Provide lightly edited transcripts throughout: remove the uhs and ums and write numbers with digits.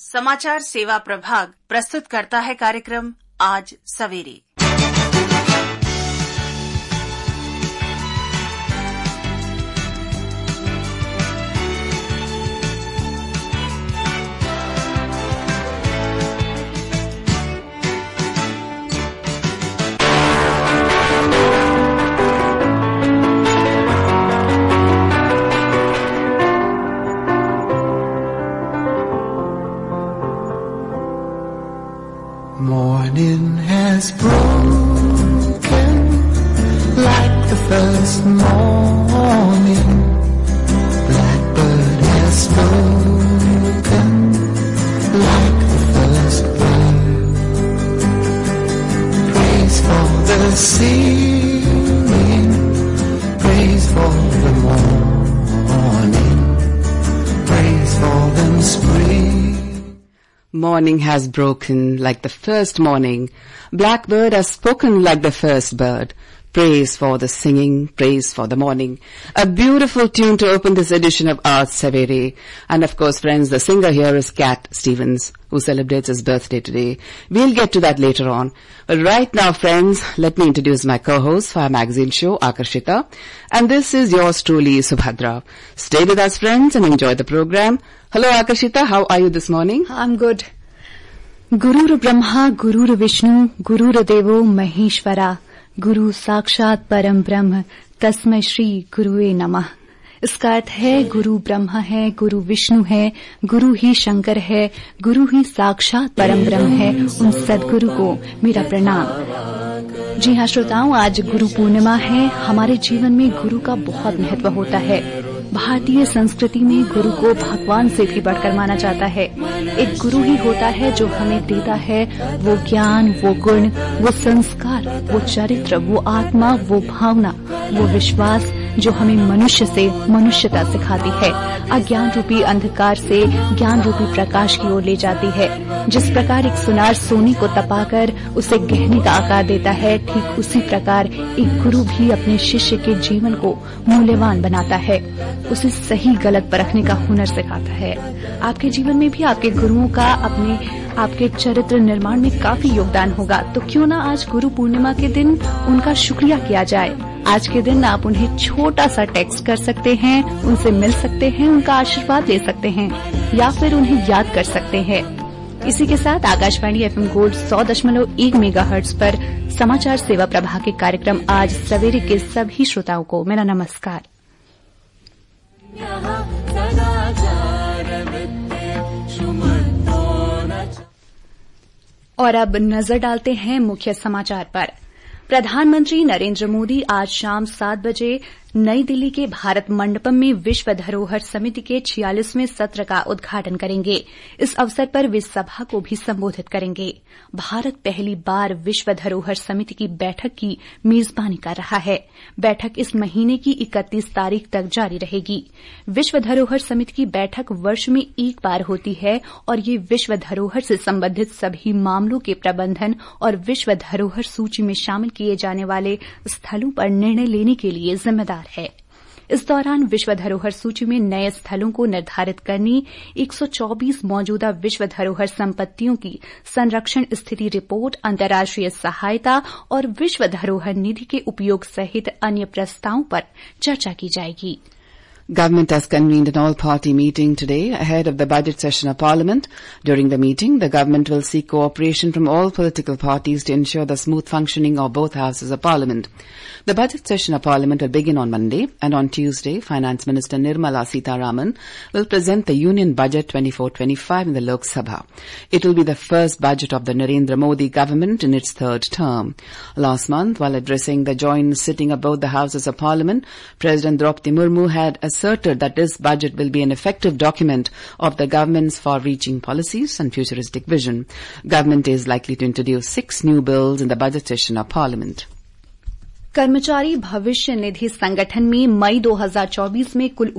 समाचार सेवा प्रभाग प्रस्तुत करता है कार्यक्रम आज सवेरे। Morning has broken like the first morning. Blackbird has spoken like the first bird. Praise for the singing, praise for the morning, praise for the spring. Morning has broken like the first morning. Blackbird has spoken like the first bird. Praise for the singing, praise for the morning. A beautiful tune to open this edition of Aaj Savere. And of course, friends, the singer here is Cat Stevens, who celebrates his birthday today. We'll get to that later on. But right now, friends, let me introduce my co-host for our magazine show, Akarshita. And this is yours truly, Subhadra. Stay with us, friends, and enjoy the program. Hello, Akarshita. How are you this morning? I'm good. Gurur Brahma, Gurur Vishnu, Gurur Devo Maheshwara, गुरु साक्षात परम ब्रह्म तस्मै श्री गुरुवे नमः। इसका अर्थ है गुरु ब्रह्मा है, गुरु विष्णु है, गुरु ही शंकर है, गुरु ही साक्षात परम ब्रह्म है। उन सद्गुरु को मेरा प्रणाम। जी हाँ श्रोताओं, आज गुरु पूर्णिमा है। हमारे जीवन में गुरु का बहुत महत्व होता है। भारतीय संस्कृति में गुरु को भगवान से भी बढ़कर माना जाता है। एक गुरु ही होता है जो हमें देता है वो ज्ञान, वो गुण, वो संस्कार, वो चरित्र, वो आत्मा, वो भावना, वो विश्वास जो हमें मनुष्य से मनुष्यता सिखाती है, अज्ञान रूपी अंधकार से ज्ञान रूपी प्रकाश की ओर ले जाती है। जिस प्रकार एक सुनार सोने को तपाकर उसे गहने का आकार देता है, ठीक उसी प्रकार एक गुरु भी अपने शिष्य के जीवन को मूल्यवान बनाता है, उसे सही गलत परखने का हुनर सिखाता है। आपके जीवन में भी आपके गुरुओं का आपके चरित्र निर्माण में काफी योगदान होगा। तो क्यों ना आज गुरु पूर्णिमा के दिन उनका शुक्रिया किया जाए। आज के दिन आप उन्हें छोटा सा टेक्स्ट कर सकते हैं, उनसे मिल सकते हैं, उनका आशीर्वाद ले सकते हैं या फिर उन्हें याद कर सकते हैं। इसी के साथ आकाशवाणी FM गोल्ड 100.1 मेगाहर्ट्ज पर समाचार सेवा प्रभाग के कार्यक्रम आज सवेरे के सभी श्रोताओं को मेरा नमस्कार। और अब नजर डालते हैं मुख्य समाचार पर। प्रधानमंत्री नरेंद्र मोदी आज शाम 7 बजे नई दिल्ली के भारत मंडपम में विश्व धरोहर समिति के 46वें सत्र का उद्घाटन करेंगे। इस अवसर पर वे सभा को भी संबोधित करेंगे। भारत पहली बार विश्व धरोहर समिति की बैठक की मेजबानी कर रहा है। बैठक इस महीने की 31 तारीख तक जारी रहेगी। विश्व धरोहर समिति की बैठक वर्ष में एक बार होती है और ये विश्व धरोहर से संबंधित सभी मामलों के प्रबंधन और विश्व धरोहर सूची में शामिल किए जाने वाले स्थलों पर निर्णय लेने के लिए जिम्मेदार है। इस दौरान विश्व धरोहर सूची में नए स्थलों को निर्धारित करने, 124 मौजूदा विश्व धरोहर संपत्तियों की संरक्षण स्थिति रिपोर्ट, अंतर्राष्ट्रीय सहायता और विश्व धरोहर निधि के उपयोग सहित अन्य प्रस्तावों पर चर्चा की जाएगी। Government has convened an all-party meeting today ahead of the budget session of Parliament. During the meeting, the government will seek cooperation from all political parties to ensure the smooth functioning of both houses of Parliament. The budget session of Parliament will begin on Monday, and on Tuesday, Finance Minister Nirmala Sitharaman will present the Union Budget 24-25 in the Lok Sabha. It will be the first budget of the Narendra Modi government in its third term. Last month, while addressing the joint sitting of both the houses of Parliament, President Draupadi Murmu had asserted that this budget will be an effective document of the government's far-reaching policies and futuristic vision. Government is likely to introduce 6 new bills in the budget session of Parliament. कर्मचारी भविष्य निधि संगठन में मई 2024 में कुल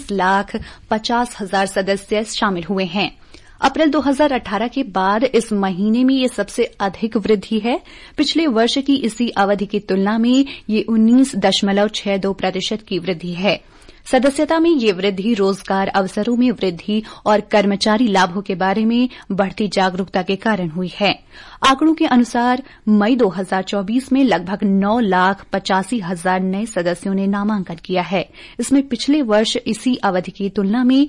19,50,000 सदस्य शामिल हुए हैं। अप्रैल 2018 के बाद इस महीने में ये सबसे अधिक वृद्धि है। पिछले वर्ष की इसी अवधि की तुलना में ये 19.62% की वृद्धि है। सदस्यता में ये वृद्धि रोजगार अवसरों में वृद्धि और कर्मचारी लाभों के बारे में बढ़ती जागरूकता के कारण हुई है। आंकड़ों के अनुसार मई 2024 में लगभग 9,85,000 नए सदस्यों ने नामांकन किया है। इसमें पिछले वर्ष इसी अवधि की तुलना में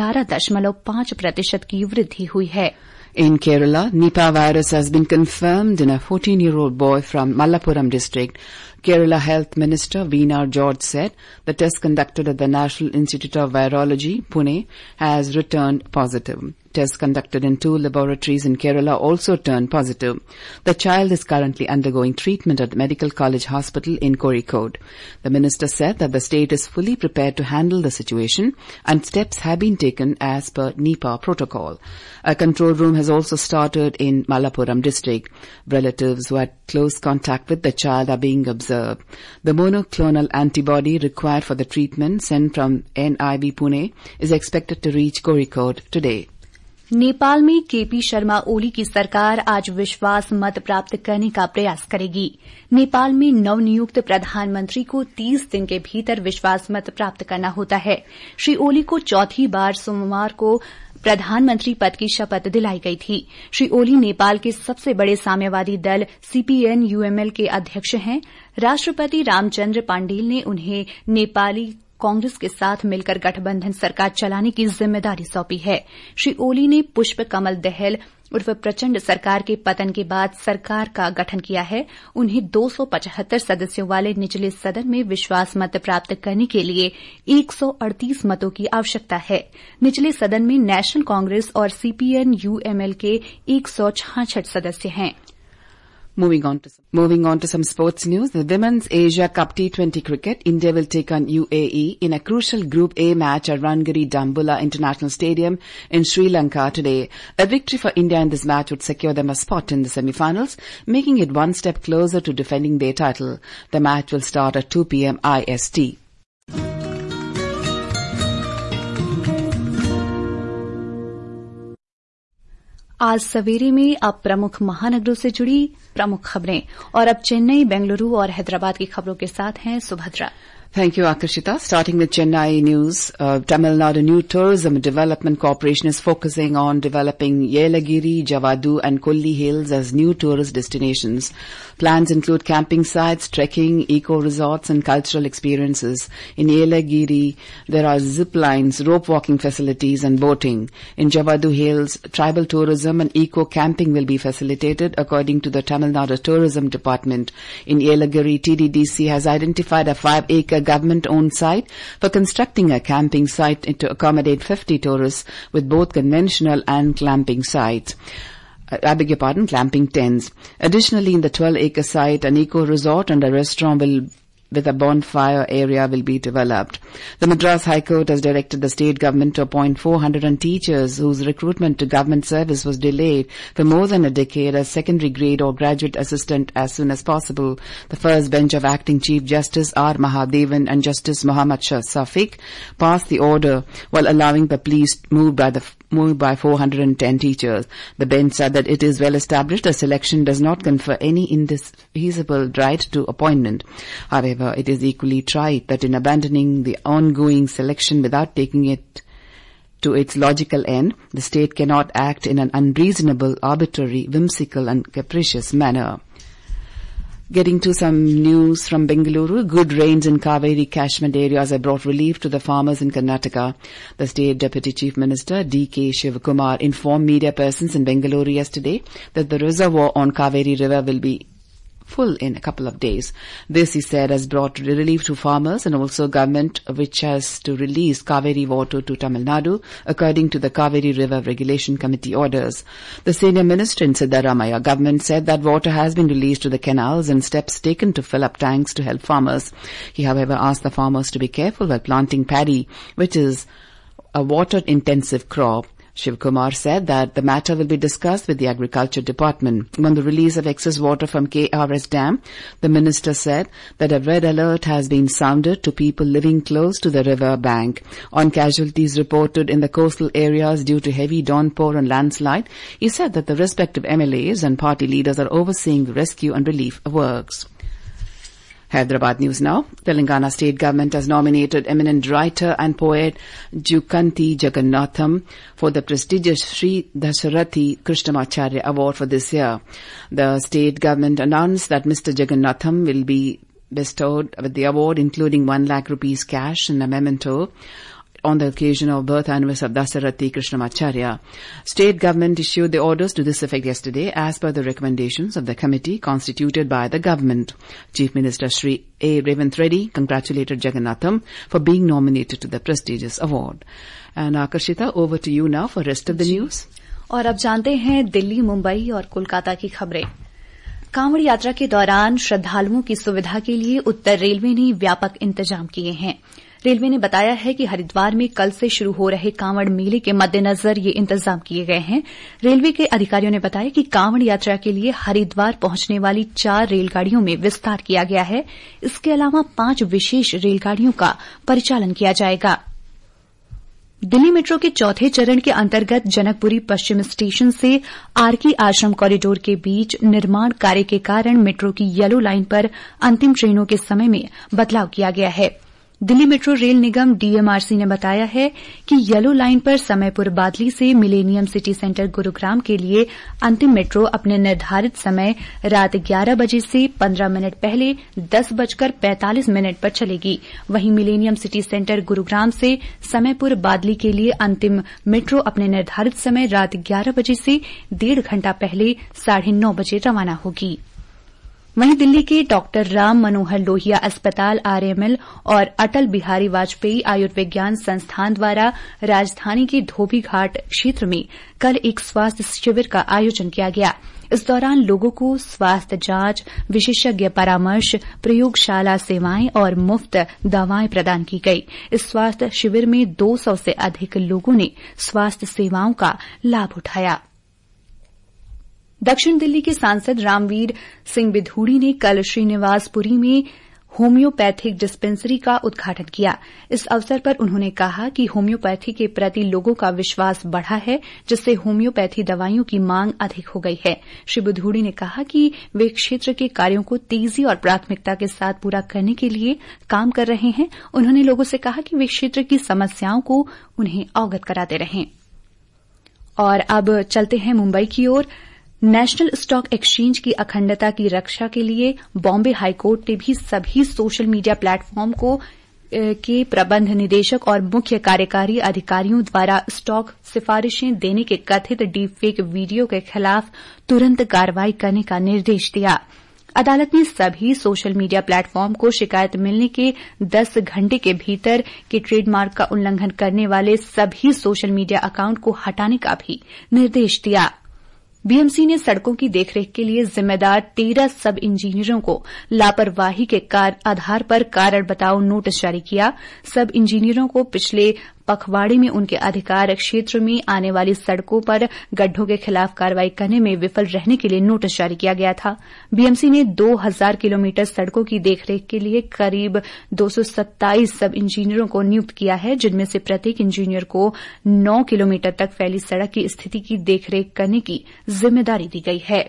11.5% की वृद्धि हुई है। In Kerala, Nipah virus has been confirmed in a 14-year-old boy from Malappuram district. Kerala Health Minister Veena George said the test conducted at the National Institute of Virology, Pune, has returned positive. Tests conducted in 2 laboratories in Kerala also turned positive. The child is currently undergoing treatment at Medical College Hospital in Kozhikode. The minister said that the state is fully prepared to handle the situation and steps have been taken as per Nipah protocol. A control room has also started in Malappuram district. Relatives who had close contact with the child are being observed. The monoclonal antibody required for the treatment sent from NIB Pune is expected to reach Kozhikode today. Nepal में KP Sharma Oli की सरकार आज विश्वास मत प्राप्त करने का प्रयास करेगी। नेपाल में नवनियुक्त प्रधानमंत्री को 30 दिन के भीतर विश्वास मत प्राप्त करना होता है। श्री ओली को चौथी बार सोमवार को प्रधानमंत्री पद की शपथ दिलाई गई थी। श्री ओली नेपाल के सबसे बड़े साम्यवादी दल CPN-UML के अध्यक्ष हैं। राष्ट्रपति रामचंद्र पांडेल ने उन्हें नेपाली कांग्रेस के साथ मिलकर गठबंधन सरकार चलाने की जिम्मेदारी सौंपी है। श्री ओली ने पुष्प कमल दहल उर्फ प्रचंड सरकार के पतन के बाद सरकार का गठन किया है। उन्हें 275 सदस्यों वाले निचले सदन में विश्वास मत प्राप्त करने के लिए 138 मतों की आवश्यकता है। निचले सदन में नेशनल कांग्रेस और CPN-UML के 166 सदस्य हैं। Moving on to some sports news. The Women's Asia Cup T20 cricket, India will take on UAE in a crucial Group A match at Rangiri Dambulla International Stadium in Sri Lanka today. A victory for India in this match would secure them a spot in the semi-finals, making it one step closer to defending their title. The match will start at 2 p.m. IST. आज सवेरे में अब प्रमुख महानगरों से जुड़ी प्रमुख खबरें और अब चेन्नई, बेंगलुरु और हैदराबाद की खबरों के साथ हैं Subhadra. Thank you, Akarshita. Starting with Chennai news, Tamil Nadu New Tourism Development Corporation is focusing on developing Yelagiri, Javadu and Kolli Hills as new tourist destinations. Plans include camping sites, trekking, eco-resorts and cultural experiences. In Yelagiri, there are zip lines, rope walking facilities and boating. In Javadu Hills, tribal tourism and eco-camping will be facilitated according to the Tamil Nadu Tourism Department. In Yelagiri, TDDC has identified a 5-acre government-owned site for constructing a camping site to accommodate 50 tourists with both conventional and clamping sites. Clamping tents. Additionally, in the 12-acre site, an eco-resort and a restaurant with a bonfire area will be developed. The Madras High Court has directed the state government to appoint 400 teachers whose recruitment to government service was delayed for more than a decade as secondary grade or graduate assistant as soon as possible. The first bench of acting Chief Justice R. Mahadevan and Justice Muhammad Shah Safiq passed the order while allowing the police moved by 410 teachers. The bench said that it is well established that selection does not confer any indefeasible right to appointment. However, it is equally trite that in abandoning the ongoing selection without taking it to its logical end, the state cannot act in an unreasonable, arbitrary, whimsical and capricious manner. Getting to some news from Bengaluru, good rains in Kaveri catchment areas have brought relief to the farmers in Karnataka. The State Deputy Chief Minister D.K. Shivakumar informed media persons in Bengaluru yesterday that the reservoir on Kaveri River will be full in a couple of days. This, he said, has brought relief to farmers and also government, which has to release Kaveri water to Tamil Nadu according to the Kaveri River Regulation Committee orders. The senior minister in Siddaramaiah government said that water has been released to the canals and steps taken to fill up tanks to help farmers. He, however, asked the farmers to be careful while planting paddy, which is a water-intensive crop. Shivkumar said that the matter will be discussed with the Agriculture Department. On the release of excess water from KRS Dam, the minister said that a red alert has been sounded to people living close to the river bank. On casualties reported in the coastal areas due to heavy downpour and landslide, he said that the respective MLAs and party leaders are overseeing the rescue and relief works. Hyderabad news now. Telangana state government has nominated eminent writer and poet Jukanti Jagannatham for the prestigious Sri Dasarathi Krishnamacharya Award for this year. The state government announced that Mr. Jagannatham will be bestowed with the award, including 1 lakh rupees cash and a memento on the occasion of birth anniversary of Dasarathi Krishnamacharya. State government issued the orders to this effect yesterday as per the recommendations of the committee constituted by the government. Chief Minister Shri A. Revanth Reddy congratulated Jagannatham for being nominated to the prestigious award. And Akarshita, over to you now for rest of the news. और अब जानते हैं दिल्ली, मुंबई और कोलकाता की खबरें। कांवड़ यात्रा के दौरान श्रद्धालुओं की सुविधा के लिए उत्तर रेलवे ने व्यापक इंतजाम किए हैं। रेलवे ने बताया है कि हरिद्वार में कल से शुरू हो रहे कांवड़ मेले के मद्देनजर ये इंतजाम किए गए हैं। रेलवे के अधिकारियों ने बताया कि कांवड़ यात्रा के लिए हरिद्वार पहुंचने वाली 4 रेलगाड़ियों में विस्तार किया गया है। इसके अलावा 5 विशेष रेलगाड़ियों का परिचालन किया जाएगा। दिल्ली मेट्रो के चौथे चरण के अंतर्गत जनकपुरी पश्चिम स्टेशन से आरके आश्रम कॉरिडोर के बीच निर्माण कार्य के कारण मेट्रो की येलो लाइन पर अंतिम ट्रेनों के समय में बदलाव किया गया है। दिल्ली मेट्रो रेल निगम डीएमआरसी ने बताया है कि येलो लाइन पर समयपुर बादली से मिलेनियम सिटी सेंटर गुरुग्राम के लिए अंतिम मेट्रो अपने निर्धारित समय रात 11 बजे से 15 मिनट पहले 10:45 पर चलेगी। वहीं मिलेनियम सिटी सेंटर गुरुग्राम से समयपुर बादली के लिए अंतिम मेट्रो अपने निर्धारित समय रात 11 बजे से 1.5 घंटा पहले 9:30 बजे रवाना होगी। वहीं दिल्ली के डॉक्टर राम मनोहर लोहिया अस्पताल आरएमएल और अटल बिहारी वाजपेयी आयुर्विज्ञान संस्थान द्वारा राजधानी के धोबी घाट क्षेत्र में कल एक स्वास्थ्य शिविर का आयोजन किया गया। इस दौरान लोगों को स्वास्थ्य जांच, विशेषज्ञ परामर्श, प्रयोगशाला सेवाएं और मुफ्त दवाएं प्रदान की गई। इस स्वास्थ्य शिविर में 200 से अधिक लोगों ने स्वास्थ्य सेवाओं का लाभ उठाया। दक्षिण दिल्ली के सांसद रामवीर सिंह बिधूड़ी ने कल श्रीनिवासपुरी में होम्योपैथिक डिस्पेंसरी का उद्घाटन किया। इस अवसर पर उन्होंने कहा कि होम्योपैथी के प्रति लोगों का विश्वास बढ़ा है, जिससे होम्योपैथी दवाइयों की मांग अधिक हो गई है। श्री बिधूड़ी ने कहा कि वे क्षेत्र के कार्यों को तेजी और प्राथमिकता के साथ पूरा करने के लिए काम कर रहे हैं। उन्होंने लोगों से कहा कि वे क्षेत्र की समस्याओं को उन्हें अवगत कराते रहें। और अब चलते हैं मुंबई की ओर। नेशनल स्टॉक एक्सचेंज की अखंडता की रक्षा के लिए बॉम्बे हाईकोर्ट ने भी सभी सोशल मीडिया प्लेटफॉर्म के प्रबंध निदेशक और मुख्य कार्यकारी अधिकारियों द्वारा स्टॉक सिफारिशें देने के कथित डीप फेक वीडियो के खिलाफ तुरंत कार्रवाई करने का निर्देश दिया। अदालत ने सभी सोशल मीडिया प्लेटफॉर्म को शिकायत मिलने के 10 घंटे के भीतर के ट्रेडमार्क का उल्लंघन करने वाले सभी सोशल मीडिया अकाउंट को हटाने का भी निर्देश दिया। बीएमसी ने सड़कों की देखरेख के लिए जिम्मेदार 13 सब इंजीनियरों को लापरवाही के आधार पर कारण बताओ नोटिस जारी किया। सब इंजीनियरों को पिछले पखवाड़े में उनके अधिकार क्षेत्र में आने वाली सड़कों पर गड्ढों के खिलाफ कार्रवाई करने में विफल रहने के लिए नोटिस जारी किया गया था। बीएमसी ने 2000 किलोमीटर सड़कों की देखरेख के लिए करीब 227 सब इंजीनियरों को नियुक्त किया है, जिनमें से प्रत्येक इंजीनियर को 9 किलोमीटर तक फैली सड़क की स्थिति की देखरेख करने की जिम्मेदारी दी गई है।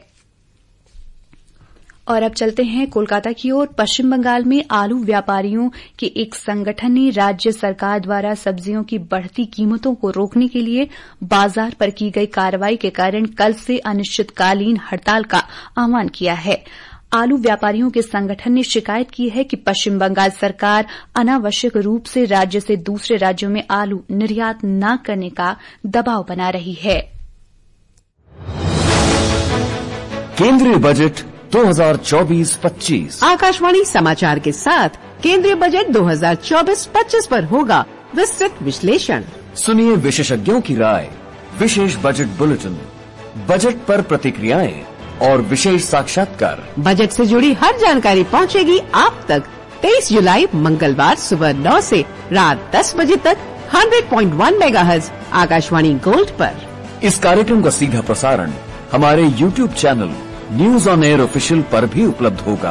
और अब चलते हैं कोलकाता की ओर। पश्चिम बंगाल में आलू व्यापारियों के एक संगठन ने राज्य सरकार द्वारा सब्जियों की बढ़ती कीमतों को रोकने के लिए बाजार पर की गई कार्रवाई के कारण कल से अनिश्चितकालीन हड़ताल का आह्वान किया है। आलू व्यापारियों के संगठन ने शिकायत की है कि पश्चिम बंगाल सरकार अनावश्यक रूप से राज्य से दूसरे राज्यों में आलू निर्यात न करने का दबाव बना रही है। केंद्रीय बजट 2024-25 आकाशवाणी समाचार के साथ केंद्रीय बजट 2024-25 पर होगा विस्तृत विश्लेषण। सुनिए विशेषज्ञों की राय, विशेष बजट बुलेटिन, बजट पर प्रतिक्रियाएं और विशेष साक्षात्कार। बजट से जुड़ी हर जानकारी पहुंचेगी आप तक 23 जुलाई मंगलवार सुबह 9 से रात 10 बजे तक 100.1 मेगाहर्ट्ज आकाशवाणी गोल्ड पर। इस कार्यक्रम का सीधा प्रसारण हमारे YouTube channel news on air official पर भी उपलब्ध होगा।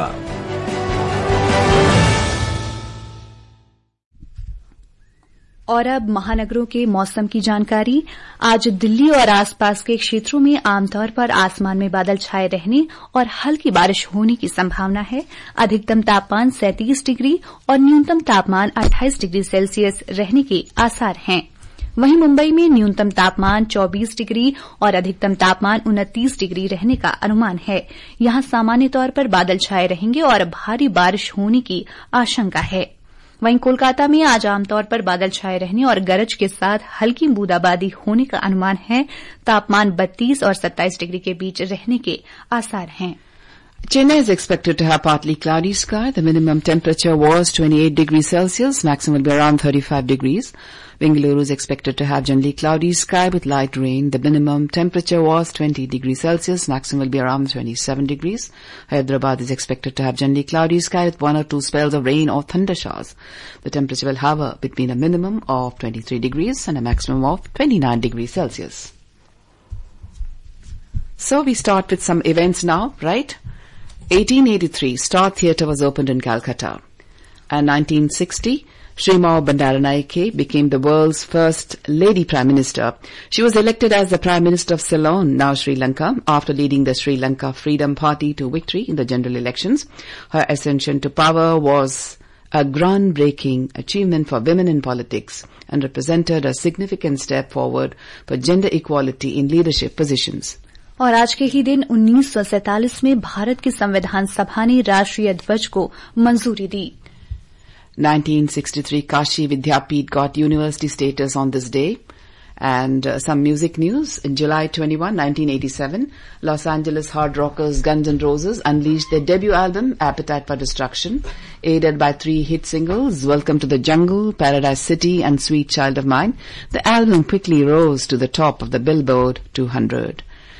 और अब महानगरों के मौसम की जानकारी। आज दिल्ली और आसपास के क्षेत्रों में आमतौर पर आसमान में बादल छाए रहने और हल्की बारिश होने की संभावना है। अधिकतम तापमान 37 डिग्री और न्यूनतम तापमान 28 डिग्री सेल्सियस रहने के आसार हैं। वहीं मुंबई में न्यूनतम तापमान 24 डिग्री और अधिकतम तापमान 29 डिग्री रहने का अनुमान है। यहां सामान्य तौर पर बादल छाए रहेंगे और भारी बारिश होने की आशंका है। वहीं कोलकाता में आज आमतौर पर बादल छाए रहने और गरज के साथ हल्की बूंदाबांदी होने का अनुमान है। तापमान 32 और 27 डिग्री के बीच रहने के आसार हैं। Chennai is expected to have partly cloudy sky. The minimum temperature was 28 degrees Celsius. Maximum will be around 35 degrees. Bengaluru is expected to have generally cloudy sky with light rain. The minimum temperature was 20 degrees Celsius. Maximum will be around 27 degrees. Hyderabad is expected to have generally cloudy sky with 1 or 2 spells of rain or thunder showers. The temperature will hover between a minimum of 23 degrees and a maximum of 29 degrees Celsius. So we start with some events now, right? 1883, Star Theatre was opened in Calcutta. And 1960, Sri Mao Bandaranaike became the world's first lady Prime Minister. She was elected as the Prime Minister of Ceylon, now Sri Lanka, after leading the Sri Lanka Freedom Party to victory in the general elections. Her ascension to power was a groundbreaking achievement for women in politics and represented a significant step forward for gender equality in leadership positions. और आज के ही दिन 1947 में भारत की संविधान सभा ने राष्ट्रीय ध्वज को मंजूरी दी। 1963 Kashi Vidyapeeth got university status on this day. And some music news. In July 21, 1987, Los Angeles hard rockers Guns N' Roses unleashed their debut album, Appetite for Destruction, aided by 3 hit singles, Welcome to the Jungle, Paradise City, and Sweet Child of Mine. The album quickly rose to the top of the Billboard 200.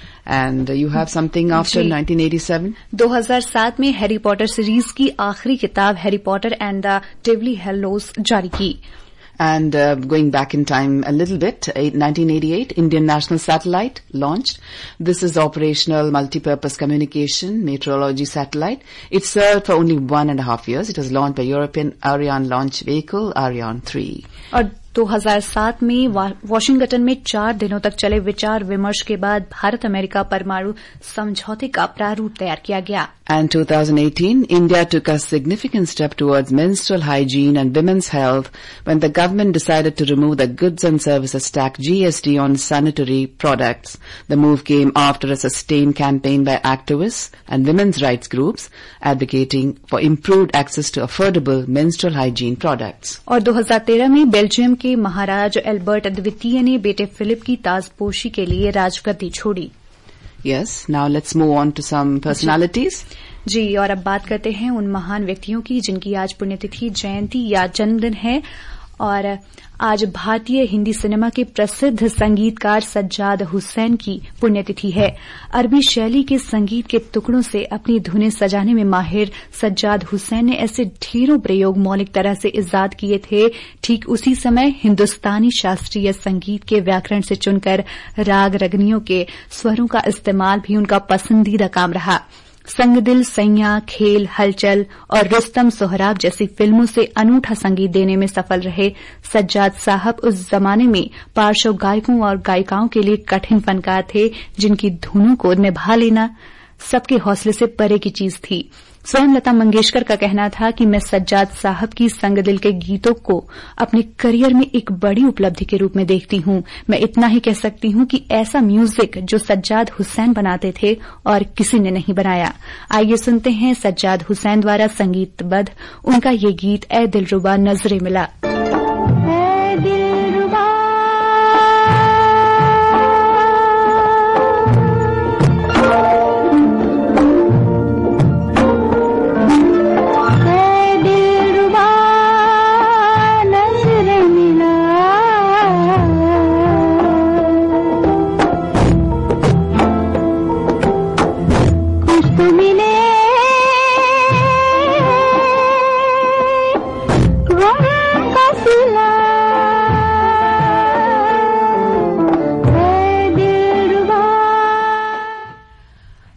And you have something after 1987? 2007 में Harry Potter series की आखिरी किताब Harry Potter and the Deathly Hallows जारी की। And going back in time a little bit, 1988, Indian National Satellite launched. This is operational multi-purpose communication meteorology satellite. It served for only 1.5 years. It was launched by European Ariane launch vehicle, Ariane 3. और 2007 में Washington में 4 दिनों तक चले विचार विमर्श के बाद भारत अमेरिका परमाणु समझौते का प्रारूप तैयार किया गया। And 2018, India took a significant step towards menstrual hygiene and women's health when the government decided to remove the goods and services tax GST on sanitary products. The move came after a sustained campaign by activists and women's rights groups advocating for improved access to affordable menstrual hygiene products. और 2013 में Belgium के महाराज Albert द्वितीय ने बेटे Philip की ताजपोशी के लिए राजगद्दी छोड़ी। Yes, now let's move on to some personalities. जी, और अब बात करते हैं उन महान व्यक्तियों की जिनकी आज पुण्यतिथि, जयंती या जन्मदिन है। और आज भारतीय हिंदी सिनेमा के प्रसिद्ध संगीतकार सज्जाद हुसैन की पुण्यतिथि है। अरबी शैली के संगीत के टुकड़ों से अपनी धुनें सजाने में माहिर सज्जाद हुसैन ने ऐसे ढेरों प्रयोग मौलिक तरह से इजाद किए थे। ठीक उसी समय हिंदुस्तानी शास्त्रीय संगीत के व्याकरण से चुनकर राग रगनियों के स्वरों का इस्तेमाल भी उनका पसंदीदा काम रहा। संगदिल, सैया, खेल, हलचल और रुस्तम सोहराब जैसी फिल्मों से अनूठा संगीत देने में सफल रहे सज्जाद साहब उस जमाने में पार्श्व गायकों और गायिकाओं के लिए कठिन फनकार थे, जिनकी धुनों को निभा लेना सबके हौसले से परे की चीज थी। स्वयं लता मंगेशकर का कहना था कि मैं सज्जाद साहब की संगदिल के गीतों को अपने करियर में एक बड़ी उपलब्धि के रूप में देखती हूं। मैं इतना ही कह सकती हूं कि ऐसा म्यूजिक जो सज्जाद हुसैन बनाते थे और किसी ने नहीं बनाया। आइए सुनते हैं सज्जाद हुसैन द्वारा संगीतबद्ध उनका ये गीत, ए दिलरुबा नजरे मिला। का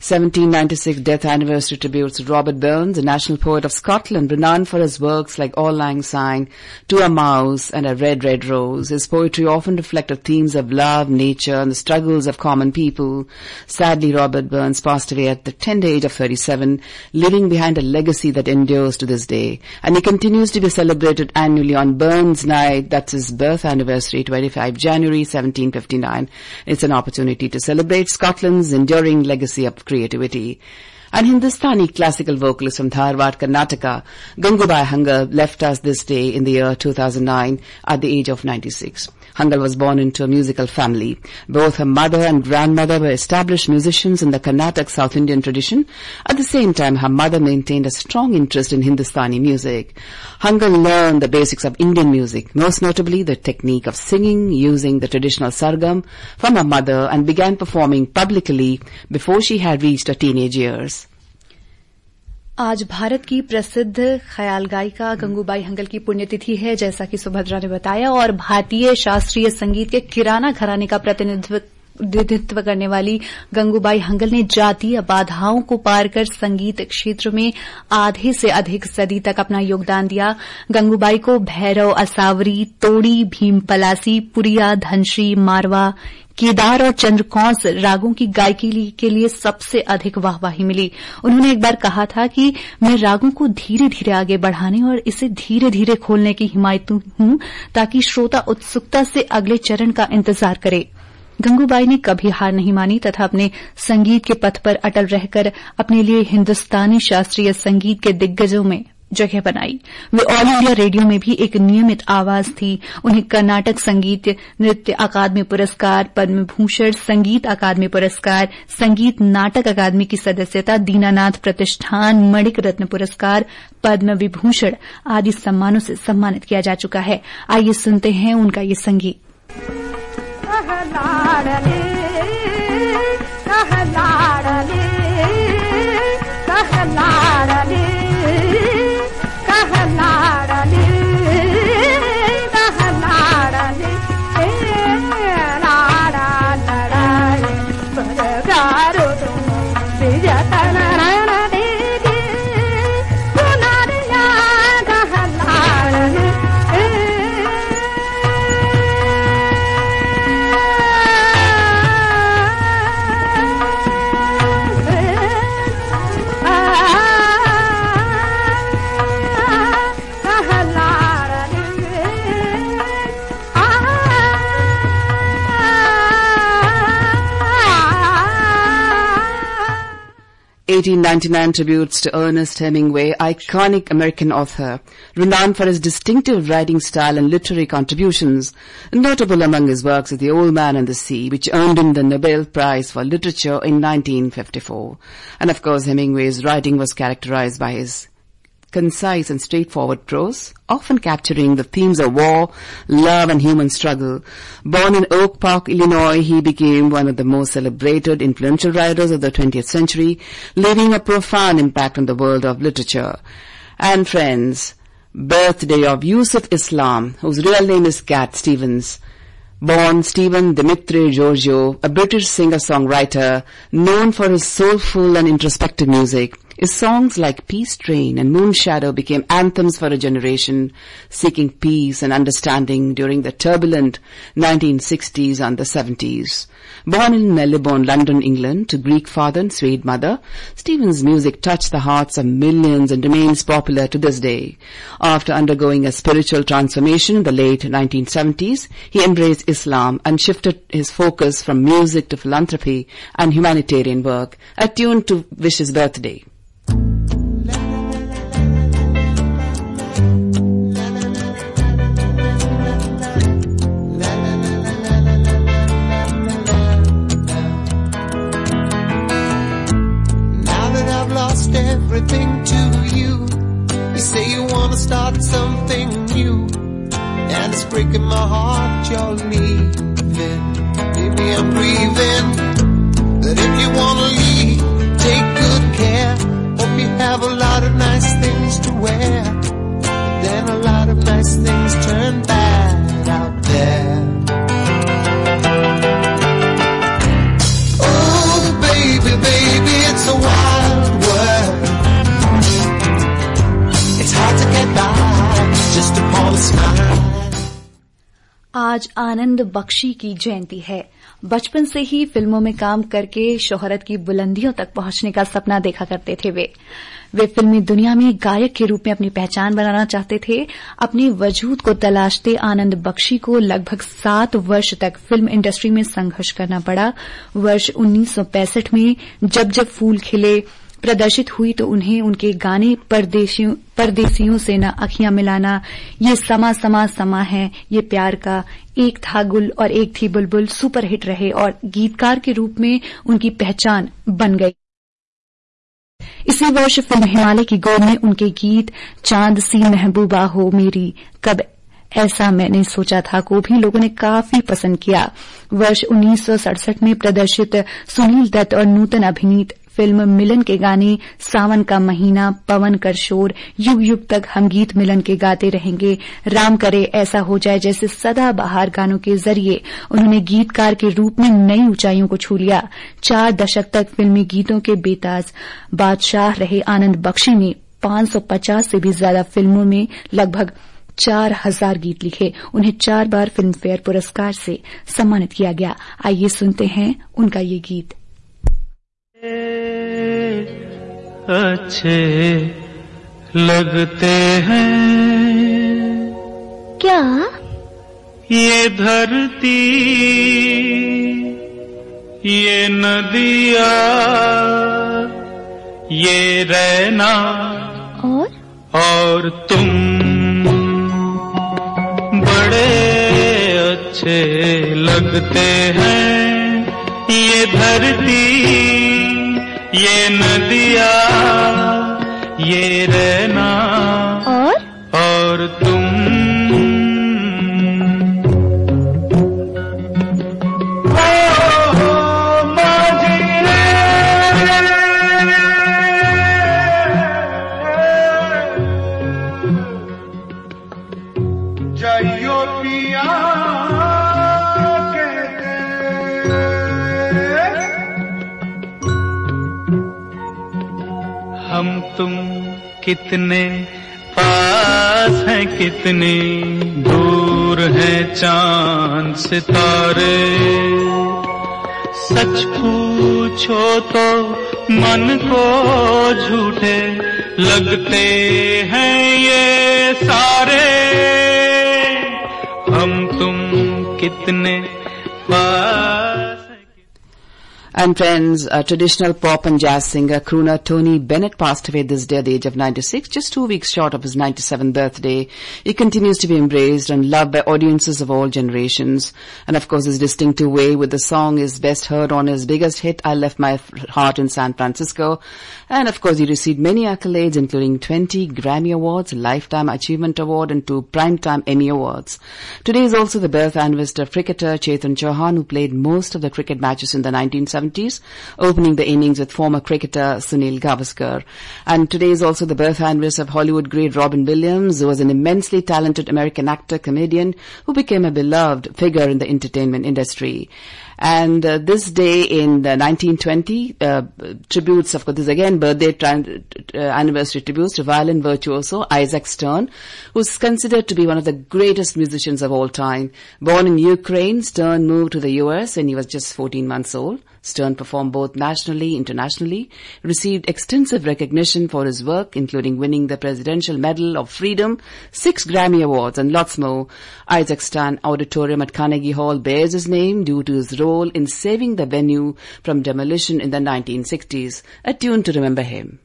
1796 death anniversary tributes to Robert Burns, a national poet of Scotland, renowned for his works like Auld Lang Syne, To a Mouse and A Red, Red Rose. His poetry often reflected themes of love, nature, and the struggles of common people. Sadly, Robert Burns passed away at the tender age of 37, leaving behind a legacy that endures to this day. And he continues to be celebrated annually on Burns Night, that's his birth anniversary, 25 January 1759. It's an opportunity to celebrate Scotland's enduring legacy of creativity. And Hindustani classical vocalist from Dharwad, Karnataka, Gangubai Hangal, left us this day in the year 2009 at the age of 96. Hangal was born into a musical family. Both her mother and grandmother were established musicians in the Carnatic South Indian tradition. At the same time, her mother maintained a strong interest in Hindustani music. Hangal learned the basics of Indian music, most notably the technique of singing using the traditional sargam from her mother, and began performing publicly before she had reached her teenage years. आज भारत की प्रसिद्ध ख्याल गायिका गंगूबाई हंगल की पुण्यतिथि है, जैसा कि सुभद्रा ने बताया, और भारतीय शास्त्रीय संगीत के किराना घराने का प्रतिनिधित्व करने वाली गंगूबाई हंगल ने जातीय बाधाओं को पार कर संगीत क्षेत्र में आधे से अधिक सदी तक अपना योगदान दिया। गंगूबाई को भैरव, असावरी, तोड़ी, भीम पलासी, पुरिया, धनश्री, मारवा, केदार और चंद्रकौंस रागों की गायकी के लिए सबसे अधिक वाहवाही मिली। उन्होंने एक बार कहा था कि मैं रागों को धीरे धीरे आगे बढ़ाने और इसे धीरे धीरे खोलने की हिमायतू हूं, ताकि श्रोता उत्सुकता से अगले चरण का इंतजार करे। गंगूबाई ने कभी हार नहीं मानी तथा अपने संगीत के पथ पर अटल रहकर अपने लिए हिंदुस्तानी शास्त्रीय संगीत के दिग्गजों में जगह बनाई। वे ऑल इंडिया रेडियो में भी एक नियमित आवाज थी। उन्हें कर्नाटक संगीत नृत्य अकादमी पुरस्कार, पद्म भूषण संगीत अकादमी पुरस्कार, संगीत नाटक अकादमी की सदस्यता, दीनानाथ प्रतिष्ठान, मणिक रत्न पुरस्कार, पद्म विभूषण आदि सम्मानों से सम्मानित किया जा चुका है। आइए सुनते हैं उनका ये संगीत। (1899) tributes to Ernest Hemingway, iconic American author, renowned for his distinctive writing style and literary contributions. Notable among his works is The Old Man and the Sea, which earned him the Nobel Prize for Literature in 1954. And of course, Hemingway's writing was characterized by his concise and straightforward prose, often capturing the themes of war, love, and human struggle. Born in Oak Park, Illinois, he became one of the most celebrated, influential writers of the 20th century, leaving a profound impact on the world of literature. And friends, birthday of Yusuf Islam, whose real name is Cat Stevens. Born Stephen Dimitri Giorgio, a British singer-songwriter known for his soulful and introspective music. His songs like Peace Train and Moonshadow became anthems for a generation seeking peace and understanding during the turbulent 1960s and the 70s. Born in Marylebone, London, England, to Greek father and Swede mother, Stephen's music touched the hearts of millions and remains popular to this day. After undergoing a spiritual transformation in the late 1970s, he embraced Islam and shifted his focus from music to philanthropy and humanitarian work. A tune to wish his birthday. Everything to you. You say you want to start something new, and it's breaking my heart you're leaving. Baby, I'm grieving, but if you want to leave, take good care. Hope you have a lot of nice things to wear, but then a lot of nice things turn bad out there. Oh, baby, baby, it's आज आनंद बख्शी की जयंती है। बचपन से ही फिल्मों में काम करके शोहरत की बुलंदियों तक पहुंचने का सपना देखा करते थे। वे फिल्मी दुनिया में गायक के रूप में अपनी पहचान बनाना चाहते थे। अपने वजूद को तलाशते आनंद बख्शी को लगभग 7 वर्ष तक फिल्म इंडस्ट्री में संघर्ष करना पड़ा। वर्ष 1965 में जब फूल खिले प्रदर्शित हुई तो उन्हें उनके गाने परदेसियों से न अखियां मिलाना, ये समा है, ये प्यार का, एक था गुल और एक थी बुलबुल सुपरहिट रहे और गीतकार के रूप में उनकी पहचान बन गई। इसी वर्ष फिल्म हिमालय की गोद में उनके गीत चांद सी महबूबा हो मेरी, कब ऐसा मैंने सोचा था को भी लोगों ने काफी पसंद किया। वर्ष 1967 में प्रदर्शित सुनील दत्त और नूतन अभिनीत फिल्म मिलन के गाने सावन का महीना, पवन कर शोर, युग युग तक हम गीत मिलन के गाते रहेंगे, राम करे ऐसा हो जाए जैसे सदाबहार गानों के जरिए उन्होंने गीतकार के रूप में नई ऊंचाइयों को छू लिया। 4 दशक तक फिल्मी गीतों के बेताज बादशाह रहे आनंद बख्शी ने 550 से भी ज्यादा फिल्मों में लगभग 4000 गीत लिखे। उन्हें 4 बार फिल्म फेयर पुरस्कार से सम्मानित किया गया। आइए सुनते हैं उनका ये गीत। अच्छे लगते हैं क्या ये धरती, ये नदियाँ, ये रहना और तुम बड़े अच्छे लगते हैं। ये धरती, ये नदियाँ, ये रहना और तुम जाइयो पिया हम तुम कितने पास हैं, कितने दूर हैं चांद सितारे। सच पूछो तो मन को झूठे लगते हैं ये सारे। हम तुम कितने पास। And friends, traditional pop and jazz singer, crooner Tony Bennett passed away this day at the age of 96, just 2 weeks short of his 97th birthday. He continues to be embraced and loved by audiences of all generations. And of course, his distinctive way with the song is best heard on his biggest hit, I Left My Heart in San Francisco. And of course, he received many accolades, including 20 Grammy Awards, Lifetime Achievement Award, and 2 Primetime Emmy Awards. Today is also the birth anniversary of cricketer Chetan Chauhan, who played most of the cricket matches in the 1970s, opening the innings with former cricketer Sunil Gavaskar. And today is also the birth anniversary of Hollywood great Robin Williams, who was an immensely talented American actor, comedian, who became a beloved figure in the entertainment industry. And this day in 1920 tributes, of course, this again birthday anniversary tributes to violin virtuoso Isaac Stern, who's considered to be one of the greatest musicians of all time. Born in Ukraine, Stern moved to the US when he was just 14 months old. Stern performed both nationally, internationally, received extensive recognition for his work, including winning the Presidential Medal of Freedom, 6 Grammy Awards, and lots more. Isaac Stern Auditorium at Carnegie Hall bears his name due to his role in saving the venue from demolition in the 1960s. A tune to remember him.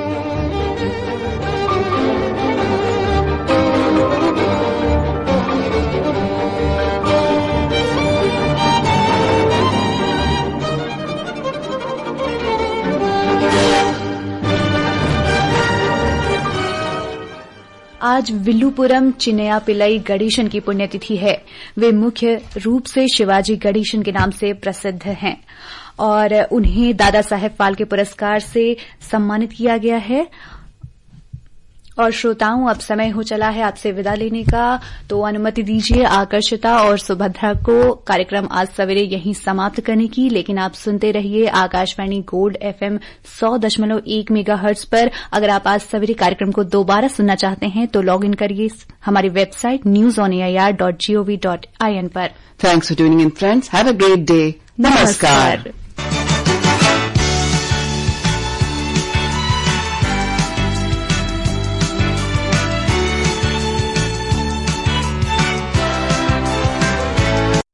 आज विल्लुपुरम चिन्नया पिल्लई गणेशन की पुण्यतिथि है। वे मुख्य रूप से शिवाजी गणेशन के नाम से प्रसिद्ध हैं और उन्हें दादा साहेब फाल्के पुरस्कार से सम्मानित किया गया है। और श्रोताओं, अब समय हो चला है आपसे विदा लेने का, तो अनुमति दीजिए आकर्षिता और सुभद्रा को कार्यक्रम आज सवेरे यहीं समाप्त करने की। लेकिन आप सुनते रहिए आकाशवाणी गोल्ड FM 100.1 मेगाहर्ट्ज पर। अगर आप आज सवेरे कार्यक्रम को दोबारा सुनना चाहते हैं तो लॉग इन करिए हमारी वेबसाइट newsonair.gov.in पर। Thanks for tuning in, friends. Have a great day. Namaskar.